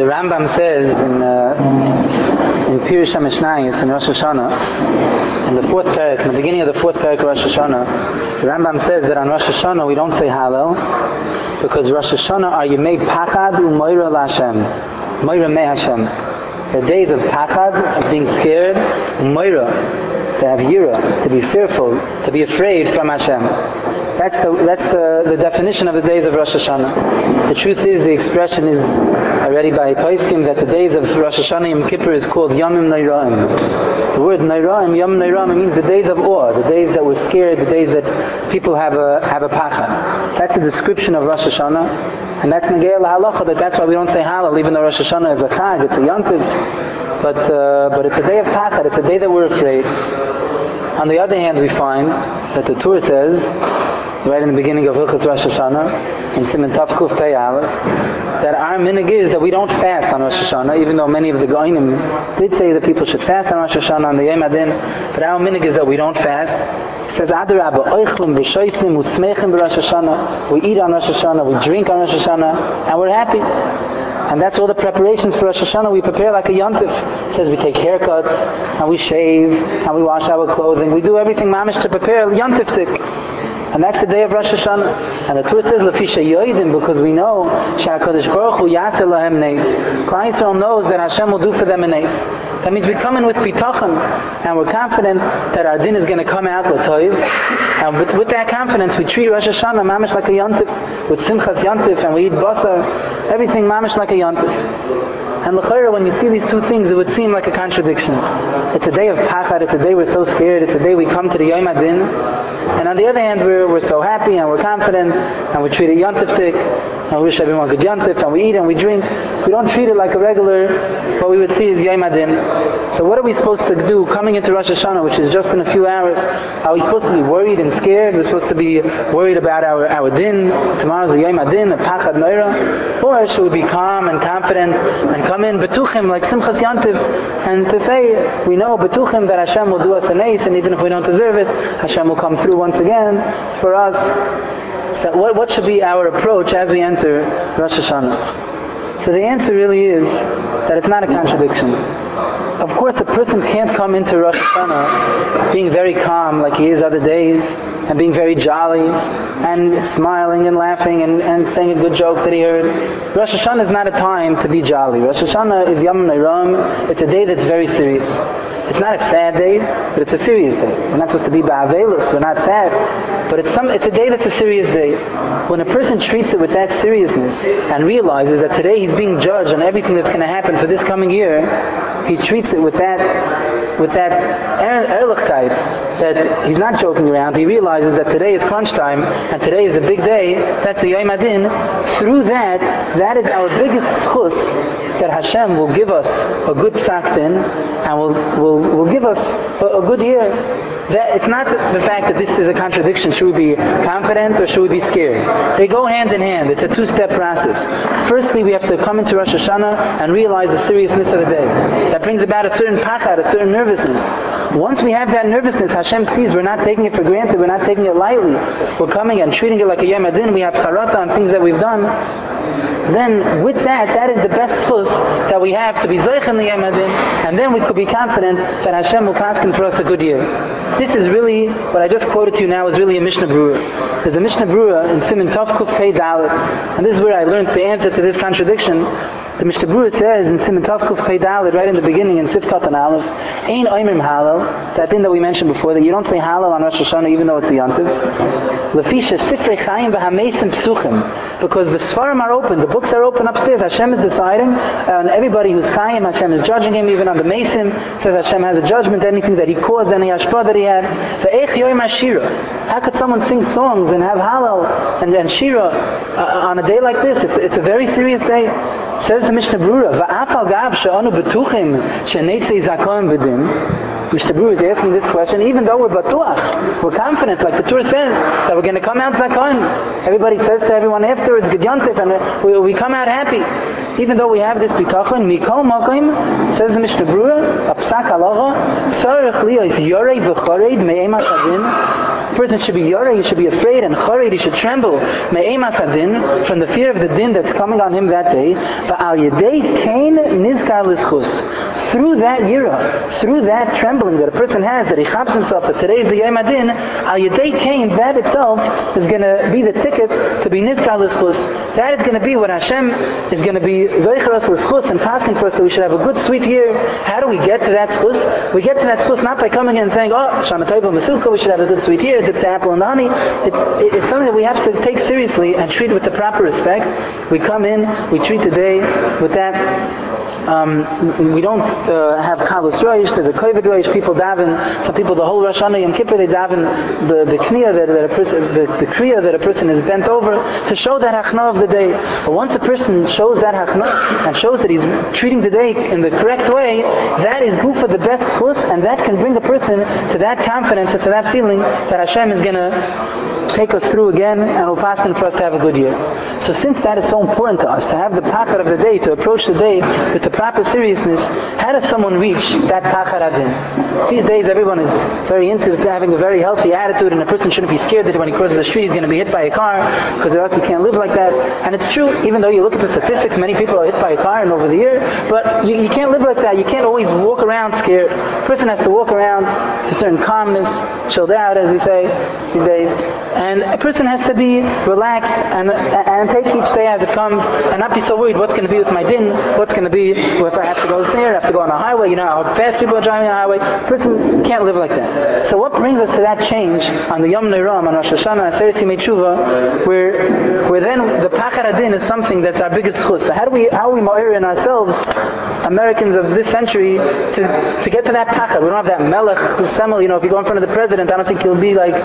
The Rambam says in Pirush HaMishnayos in Rosh Hashanah, in the fourth parak, in the beginning of the fourth parak of Rosh Hashanah, the Rambam says that on Rosh Hashanah we don't say Hallel, because Rosh Hashanah are Yemei Pachad U'Moira LaHashem, Moira Me Hashem. The days of Pachad, of being scared, U'Moira, to have Yira, to be fearful, to be afraid from Hashem. That's the definition of the days of Rosh Hashanah. The truth is, the expression is already by Paiskim that the days of Rosh Hashanah Yom Kippur is called Yomim Nairaim. The word Nairaim, Yom Nairaim, means the days of awe, the days that we're scared, the days that people have a pachad. That's the description of Rosh Hashanah, and that's Negei LaHalacha, that's why we don't say Hallel, even though Rosh Hashanah is a Chag, it's a Yontiv, but it's a day of pachad, it's a day that we're afraid. On the other hand, we find that the Torah says, right in the beginning of Hilchos Rosh Hashanah, in Siman Tav Kuf Pei Aleph, that our minhag is that we don't fast on Rosh Hashanah, even though many of the Goinim did say that people should fast on Rosh Hashanah on the Yom Adin, but our minhag is that we don't fast. It says, Adarabba, Oichlim, V'shoisim, U'smechim b'Rosh Hashanah, we eat on Rosh Hashanah, we drink on Rosh Hashanah, and we're happy. And that's all the preparations for Rosh Hashanah. We prepare like a yontif. It says we take haircuts, and we shave, and we wash our clothing. We do everything mamish to prepare yontiftik. And that's the day of Rosh Hashanah. And the Torah says, Lefisha Yoidim, because we know, Sha'akadosh Baruch Hu Yaseh Lahem Neis. Klal Yisrael knows that Hashem will do for them a neis. That means we come in with bitachon, and we're confident that our din is going to come out l'toiv. And with that confidence, we treat Rosh Hashanah mamish like a yontif, with simchas yontif, and we eat basar, everything mamish like a yontif. And l'chayra, when you see these two things, it would seem like a contradiction. It's a day of pachad, it's a day we're so scared, it's a day we come to the Yom Adin, and on the other hand, we're so happy and we're confident, and we treat it yontiftik, and we wish everyone good yontif, and we eat and we drink. We don't treat it like a regular, what we would see is Yom Adin. So what are we supposed to do coming into Rosh Hashanah, which is just in a few hours? Are we supposed to be worried and scared? We're supposed to be worried about our din. Tomorrow's the Yom Adin, a pachad noira. Or should we be calm and confident and come in betuchim like simchas yantiv, and to say we know betuchim that Hashem will do us a neis, and even if we don't deserve it, Hashem will come through once again for us. So what should be our approach as we enter Rosh Hashanah? So the answer really is that it's not a contradiction. Of course, a person can't come into Rosh Hashanah being very calm like he is other days, and being very jolly, and smiling and laughing and saying a good joke that he heard. Rosh Hashanah is not a time to be jolly. Rosh Hashanah is Yom Nairam. It's a day that's very serious. It's not a sad day, but it's a serious day. We're not supposed to be ba'avelus, we're not sad. But it's a day that's a serious day. When a person treats it with that seriousness and realizes that today he's being judged on everything that's going to happen for this coming year, he treats it with that ehrlichkeit, that he's not joking around. He realizes that today is crunch time and today is a big day. That's a Yom Adin. Through that is our biggest schus, that Hashem will give us a good psak din and will give us a good year. That it's not the fact that this is a contradiction. Should we be confident or should we be scared? They go hand in hand. It's a two-step process. Firstly, we have to come into Rosh Hashanah and realize the seriousness of the day. That brings about a certain pachad, a certain nervousness. Once we have that nervousness, Hashem sees we're not taking it for granted, we're not taking it lightly. We're coming and treating it like a Yom Adin. We have charata on things that we've done. Then with that is the best fuss that we have to be zoich in the Yom Adin, and then we could be confident that Hashem will paskin for us a good year. This is really, what I just quoted to you now is really a Mishnah Berurah. There's a Mishnah Berurah in Siman Tav Kuf Pei Dalet, and this is where I learned the answer to this contradiction. The Mishnah Berurah says in Siman Tav Kuf Pei Dalet, right in the beginning in Sifkat and Aleph, Ein Oimrim Halal, that thing that we mentioned before, that you don't say Halal on Rosh Hashanah even though it's a Yontiv. Lefisha Sifrei Chaim v'Hameisim Psuchim, because the Sfarim are open, the books are open upstairs. Hashem is deciding, and everybody who's Chaim, Hashem is judging him. Even on the Meisim, says Hashem has a judgment. Anything that he caused, any hashpah that he had. Ve'ech Yoim HaShira. How could someone sing songs and have Halal and Shira on a day like this? It's a very serious day. Says the Mishnah Berurah, Va'afal Gav she'anu betuchim she'neitzei zakon b'din. Mishnah Berurah is asking this question, even though we're batuach, we're confident, like the Torah says, that we're going to come out zakon. Everybody says to everyone afterwards, Gidyantif, and we come out happy. Even though we have this bitachon, mikol makim, says the Mishnah Berurah, a psak halacha, tzarech liyos yorei v'choreid me'emat adin. A person should be yoreh, he should be afraid, and chored, he should tremble. Me'emas hadin, from the fear of the din that's coming on him that day. Va'al yedei kain nizkar lischus. Through that yira, through that trembling that a person has, that he chaps himself that today is the Yom Adin, al yedei kain, that itself is going to be the ticket to be nizkar lischus. That is going to be what Hashem is going to be zoicher us lischus and paskin for us that we should have a good sweet year. How do we get to that schus? We get to that schus not by coming in and saying, oh, Shana Tova Masuka, we should have a good sweet year, dip the apple and the honey. It's something that we have to take seriously and treat with the proper respect. We come in, we treat the day with that. We don't have Kalas Roish, there's a Kovid Roish, people daven, some people the whole Rosh Hashanah Yom Kippur they daven the Kriya that a person, the Kriya that a person is bent over to show that Hachna of the day. But once a person shows that Hachna and shows that he's treating the day in the correct way, that is good for the best chus, and that can bring a person to that confidence and to that feeling that Hashem is going to take us through again and will pass for us to have a good year. So since that is so important to us, to have the pachar of the day, to approach the day with the proper seriousness, how does someone reach that pachar adin? These days everyone is very into having a very healthy attitude, and a person shouldn't be scared that when he crosses the street he's going to be hit by a car, because or else he can't live like that. And it's true, even though you look at the statistics, many people are hit by a car and over the year, but you can't live like that. You can't always walk around scared. A person has to walk around with a certain calmness, chilled out as we say these days, and a person has to be relaxed and take each day as it comes and not be so worried what's going to be with my din, what's going to be if I have to go here, I have to go on a highway, you know how fast people are driving on a highway. A person can't live like that. So what brings us to that change on the Yom Neiram, on Rosh Hashanah, Aseret Yimei Tshuva, where then the Pachar Adin is something that's our biggest chus. So how are we ma'ir in ourselves, Americans of this century, to get to that Pachar? We don't have that Melech Semel, you know, if you go in front of the president, I don't think you'll be like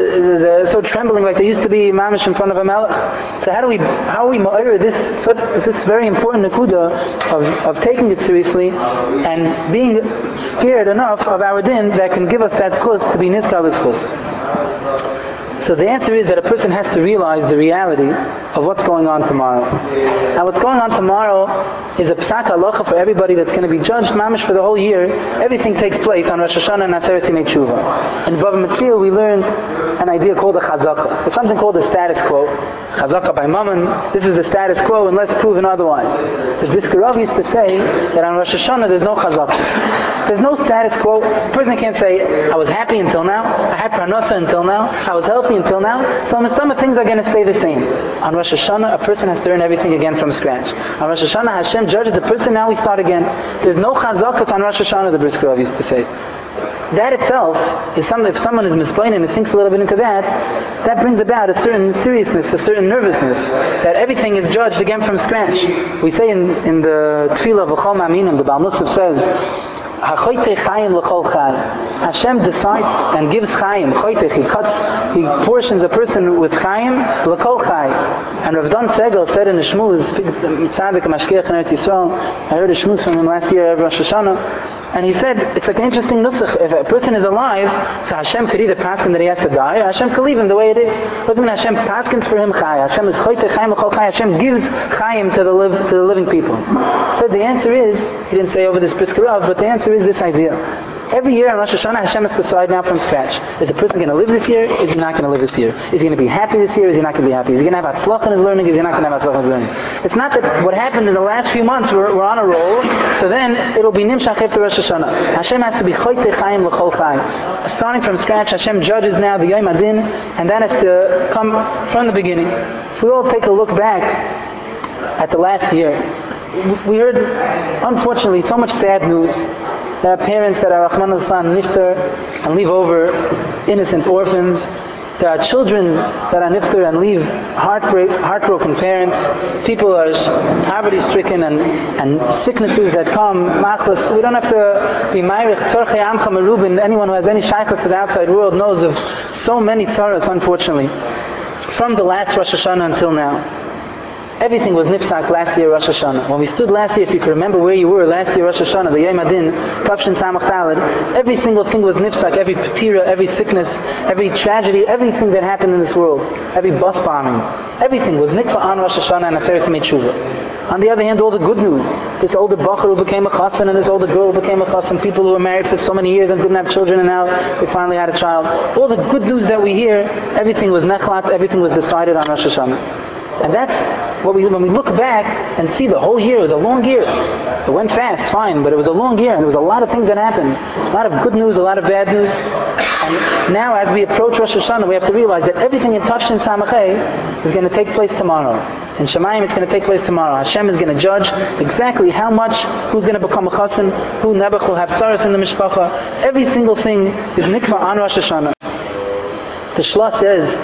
so trembling like they used to be mamish in front of a Melech. So how are we ma'ir this very important nekuda of taking it seriously and being scared enough of our din that can give us that schus to be nizkar l'schus? So the answer is that a person has to realize the reality of what's going on tomorrow. And what's going on tomorrow is a psak halacha for everybody that's going to be judged mamish for the whole year. Everything takes place on Rosh Hashanah and Aseret Yimei Tshuva. In Bava Metzia we learned an idea called a chazaka. There's something called the status quo. Chazaka by Mammon, this is the status quo unless proven otherwise. The Brisker Rav used to say that on Rosh Hashanah there's no chazaka. There's no status quo. A person can't say, I was happy until now, I had parnasa until now, I was healthy until now, so Mistama things are going to stay the same. On Rosh Hashanah, a person has to learn everything again from scratch. On Rosh Hashanah, Hashem judges the person, now we start again. There's no chazakas on Rosh Hashanah, the Brisker Rav used to say. That itself is something, if someone is misplained and thinks a little bit into that, that brings about a certain seriousness, a certain nervousness, that everything is judged again from scratch. We say in the Tefillah of V'chol Ma'aminim, the Baal Musaf says, Hashem decides and gives Chaim. He portions a person with Chaim l'kol chai. And Rav Don Segel said in the Shmuz, Tzadik Mashkiach in Eretz Yisrael, I heard a Shmuz from him last year at Rosh Hashanah, and he said it's like an interesting nusach. If a person is alive, so Hashem could either paskin that he has to die, or Hashem could leave him the way it is. What does it mean Hashem paskins for him chai? Hashem is choyte chaim l'kol chai. Hashem gives chaim to the living people. So the answer is, he didn't say over this Brisker Rav, but the answer is this idea. Every year on Rosh Hashanah, Hashem has to decide now from scratch. Is a person going to live this year? Is he not going to live this year? Is he going to be happy this year? Is he not going to be happy? Is he going to have atzlach in his learning? Is he not going to have atzlach in his learning? It's not that what happened in the last few months, we're on a roll, so then it'll be nimshach after Rosh Hashanah. Hashem has to be choyte chaim l'chol chai. Starting from scratch, Hashem judges now the Yom Adin, and that has to come from the beginning. If we all take a look back at the last year, we heard, unfortunately, so much sad news. There are parents that are Rahman al-San nifter and leave over innocent orphans. There are children that are nifter and leave heartbroken parents. People are poverty-stricken and sicknesses that come. Machlas. We don't have to be ma'irich tzorchei amcha merubin. Anyone who has any shaykhs to the outside world knows of so many tzaras, unfortunately. From the last Rosh Hashanah until now. Everything was nifsak last year Rosh Hashanah. When we stood last year, if you can remember where you were last year Rosh Hashanah, the Yom Adin, Tafshin Samach Talad, every single thing was nifsak, every patira, every sickness, every tragedy, everything that happened in this world, every bus bombing, everything was nikfa on Rosh Hashanah and Aseret Yimei Tshuva. On the other hand, all the good news, this older bacher who became a chassan and this older girl who became a chassan, people who were married for so many years and didn't have children and now they finally had a child. All the good news that we hear, everything was nechlat, everything was decided on Rosh Hashanah. And that's what when we look back and see the whole year, it was a long year. It went fast, fine, but it was a long year and there was a lot of things that happened. A lot of good news, a lot of bad news. And now as we approach Rosh Hashanah, we have to realize that everything in Tafshin Samachay is going to take place tomorrow. In Shemayim, it's going to take place tomorrow. Hashem is going to judge exactly how much, who's going to become a chassan, who Nebuch will have tzaras in the mishpacha. Every single thing is nikva on Rosh Hashanah. The Shla says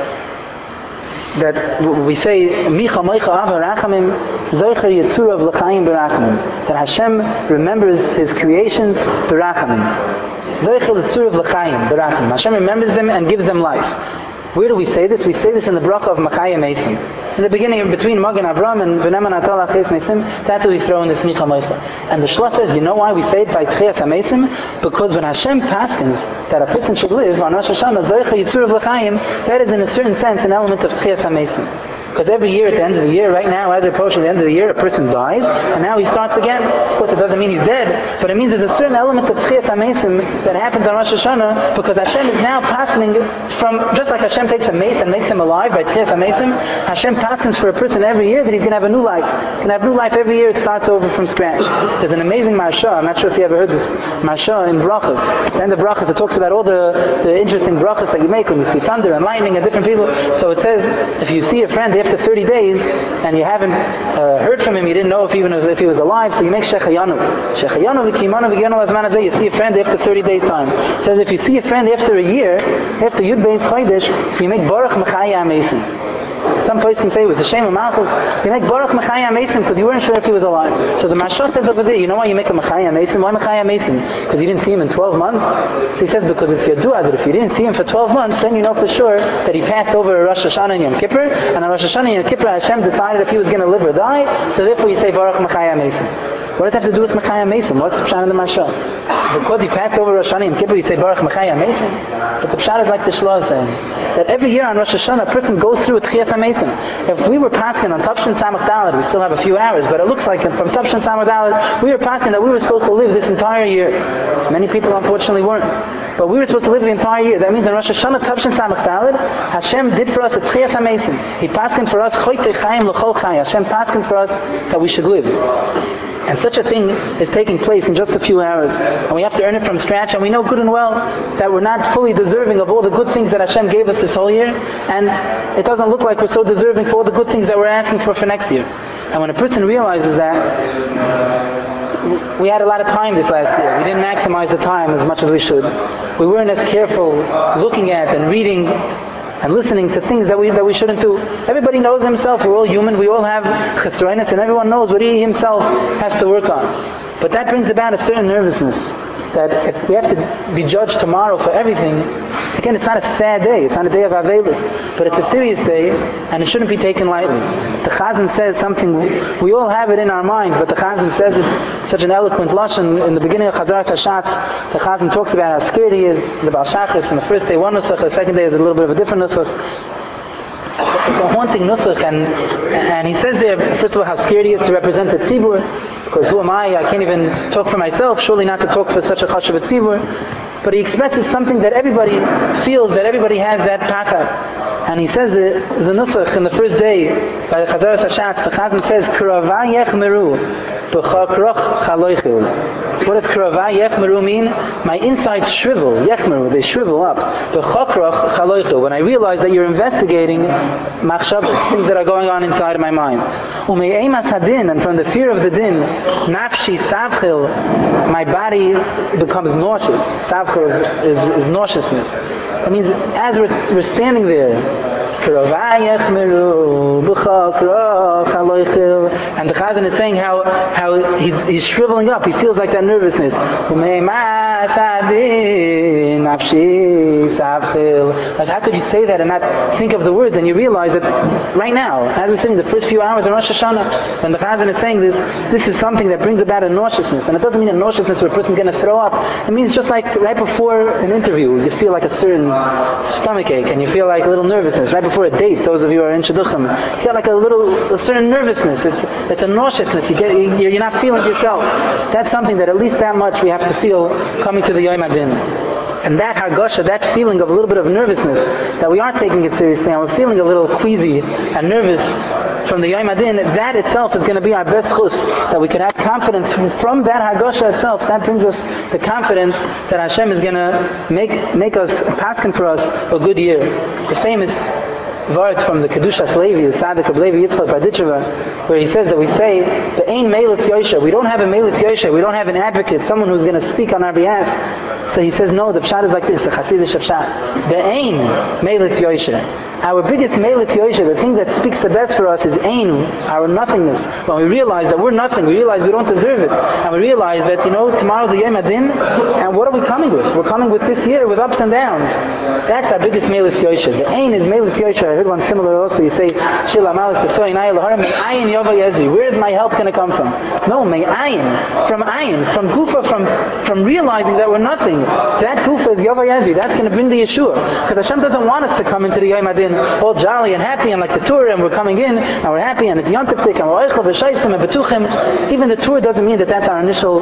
that we say, Micha Moicha Ava Rachamim, Zoicher Yitzurav L'chaim B'Rachamim. That Hashem remembers His creations B'Rachamim. Zoicher Yitzurav L'chaim B'Rachamim. Hashem remembers them and gives them life. Where do we say this? We say this in the bracha of Makaya Mesim. In the beginning, between Magen Avram and V'neman Atal Aches Mesim, that's what we throw in this Micha Moicha. And the Shla says, you know why we say it by Tchias HaMesim? Because when Hashem paskins that a person should live on Rosh Hashanah, Zoicha Yitzurav L'chaim, that is in a certain sense an element of Tchias HaMesim. Because every year, at the end of the year, right now, as we're approaching the end of the year, a person dies, and now he starts again. Of course, it doesn't mean he's dead, but it means there's a certain element of Tchias HaMesim that happens on Rosh Hashanah, because Hashem is now passing from, just like Hashem takes a mace and makes him alive by Tchias HaMesim, Hashem passes for a person every year that he's going to have a new life. He's going to have new life every year, it starts over from scratch. There's an amazing Marsha, I'm not sure if you ever heard this Marsha in Brachas. At the end of Brachas, it talks about all the interesting Brachas that you make when you see thunder and lightning and different people. So it says, if you see a friend after 30 days and you haven't heard from him, you didn't know if he was alive, so you make Shechayanu. Shechayanu v'kimanu v'gyanu azman hazeh. You see a friend after 30 days time. It says if you see a friend after a year, after Yud Beis Chodesh, so you make Baruch Mechaya Amesim. Some place can say with the Shem of Malchus, you make Baruch Mechaya Amesim because you weren't sure if he was alive. So the Mashal says over there, you know why you make a Mechaya Amesim? Why Mechaya Amesim? Because you didn't see him in 12 months? So he says because it's your dua that if you didn't see him for 12 months, then you know for sure that he passed over Rosh Hashanah and Yom Kippur, and on Rosh Hashanah and Yom Kippur Hashem decided if he was going to live or die, so therefore you say Baruch Mechaya Amesim. What does that have to do with Mechaya Mesim? What's the pshat in the Mashal? Because he passed over Rosh Hashanah and Kippur, you say Baruch Mechaya Mesim? But the pshat is like the Shla is saying, that every year on Rosh Hashanah a person goes through a Tchias HaMesim. If we were passing on Tafshin Samach Daled, we still have a few hours, but it looks like from Tafshin Samach Daled, we were passing that we were supposed to live this entire year. Many people unfortunately weren't. But we were supposed to live the entire year. That means in Rosh Hashanah Tafshin Samach Daled, Hashem did for us a Tchias HaMesim. He passed for us Choyte Chaim L'chol Chai. Hashem passed for us that we should live. And such a thing is taking place in just a few hours. And we have to earn it from scratch. And we know good and well that we're not fully deserving of all the good things that Hashem gave us this whole year. And it doesn't look like we're so deserving for all the good things that we're asking for next year. And when a person realizes that, we had a lot of time this last year. We didn't maximize the time as much as we should. We weren't as careful looking at and reading and listening to things that we shouldn't do. Everybody knows himself. We're all human. We all have chesroinus, and everyone knows what he himself has to work on. But that brings about a certain nervousness that if we have to be judged tomorrow for everything, again, it's not a sad day. It's not a day of Avelis, but it's a serious day, and it shouldn't be taken lightly. The Chazan says something, we all have it in our minds, but the Chazan says it such an eloquent lashon in the beginning of Chazaras Hashatz. The Chazan talks about how scared he is, the Baal Shachris, and the first day one nusach, the second day is a little bit of a different nusach. It's a haunting nusach, and he says there, first of all, how scared he is to represent the tzibur, because who am I can't even talk for myself, surely not to talk for such a chashuv tzibur. But he expresses something that everybody feels, that everybody has that pachad. And he says the nusach in the first day, by the Chazaras Hashatz, the Chazan says, K'rava yechmeru, b'chakroch chaloichil. What does K'rava yechmeru mean? My insides shrivel, yechmeru, they shrivel up. B'chakroch chaloichil. When I realize that you're investigating machshavas, things that are going on inside of my mind. U'me'emas hadin, and from the fear of the din, nafshi savchil, my body becomes nauseous. Savchil is nauseousness. That means as we're standing there, and the Chazan is saying how he's shriveling up. He feels like that nervousness. Like, how could you say that and not think of the words? And you realize that right now, as we're sitting the first few hours of Rosh Hashanah, when the Chazan is saying this is something that brings about a nauseousness. And it doesn't mean a nauseousness where a person's going to throw up. It means just like right before an interview, you feel like a certain stomach ache, and you feel like a little nervousness. Right before a date, those of you who are in Shidduchim, you feel like a certain nervousness. It's a nauseousness. You're not feeling yourself. That's something that at least that much we have to feel coming to the Yom Adin. And that hargosha, that feeling of a little bit of nervousness, that we are taking it seriously, and we're feeling a little queasy and nervous from the Yom Adin, that itself is going to be our best chus, that we could have confidence from that hargosha itself. That brings us the confidence that Hashem is going to make us, paskin for us, a good year. The famous word from the Kedushas Levi, the Tzaddik of Levi Yitzchak Barditcheva, where he says that we say, "Be'ein Meilat Yosha." We don't have a Meilat Yosha. We don't have an advocate, someone who's going to speak on our behalf. So he says, no, the pshat is like this, the Hasidic pshat. Be'ein Meilat Yosha. Our biggest Meilat Yosha, the thing that speaks the best for us is Ein, our nothingness. When we realize that we're nothing, we realize we don't deserve it, and we realize that, tomorrow's the Yom Adin, and what are we coming with? We're coming with this year with ups and downs. That's our biggest Meilat Yosha. The Ein is Meilat Yosha. I heard one similar also. You say, Shila Malis Tesoy Nai Lahar, May Ayin Yova Yezri. Where is my help going to come from? No, May Ayin. From Gufa, from realizing that we're nothing. That Gufa is Yova Yezri. That's going to bring the Yeshua. Because Hashem doesn't want us to come into the Yom Adin all jolly and happy and like the tour, and we're coming in and we're happy and it's Yantiftik and we're Eichel v'Shaisim and Betuchim. Even the tour doesn't mean that that's our initial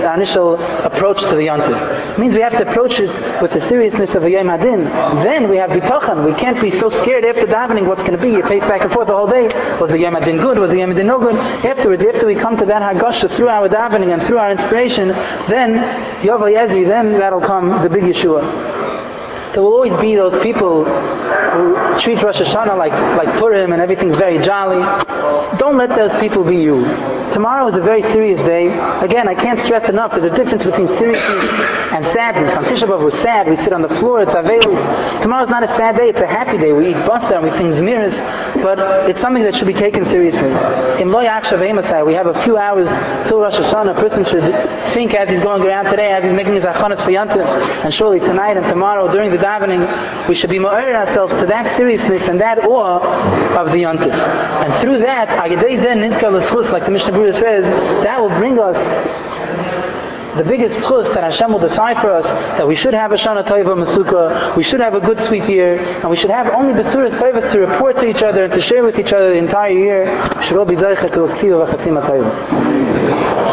approach to the Yantif. It means we have to approach it with the seriousness of a Yom Adin. Then we have Bitachon. We can't be so scared after davening what's going to be. You pace back and forth the whole day. Was the Yom Adin good? Was the Yom Adin no good? Afterwards, after we come to that Hagosha through our davening and through our inspiration, then Yova Yezri, then that'll come the big Yeshua. There will always be those people who treat Rosh Hashanah like Purim and everything's very jolly. Don't let those people be you. Tomorrow is a very serious day. Again, I can't stress enough, there's a difference between seriousness and sadness. On Tisha B'Av we're sad, we sit on the floor, it's Avelis. Tomorrow's not a sad day, it's a happy day. We eat basa and we sing zmiras, but it's something that should be taken seriously. In Lo Yakshav Emasai, we have a few hours till Rosh Hashanah. A person should think as he's going around today, as he's making his achanas for Yantif, and surely tonight and tomorrow during the davening, we should be ma'or ourselves to that seriousness and that awe of the Yantif. And through that, like the Mishnah Berurah says, that will bring us the biggest chus that Hashem will decide for us, that we should have a Shana Tova Masuka, we should have a good sweet year, and we should have only Besuras Tovas to report to each other and to share with each other the entire year. We should all be Zaycha to Aksiva V'Chasim HaTova.